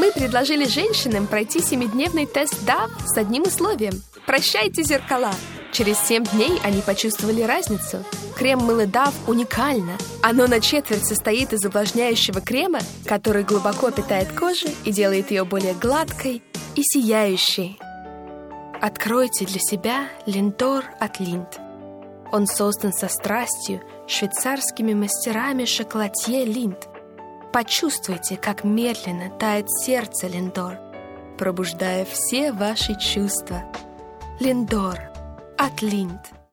Мы предложили женщинам пройти 7-дневный тест DAV с одним условием. Прощайте зеркала! Через 7 дней они почувствовали разницу. Крем-мыло DAV уникально. Оно на четверть состоит из увлажняющего крема, который глубоко питает кожу и делает ее более гладкой и сияющей. Откройте для себя Линдор от Линд. Он создан со страстью швейцарскими мастерами-шоколадье Линд. Почувствуйте, как медленно тает сердце Линдор, пробуждая все ваши чувства. Линдор от Линд.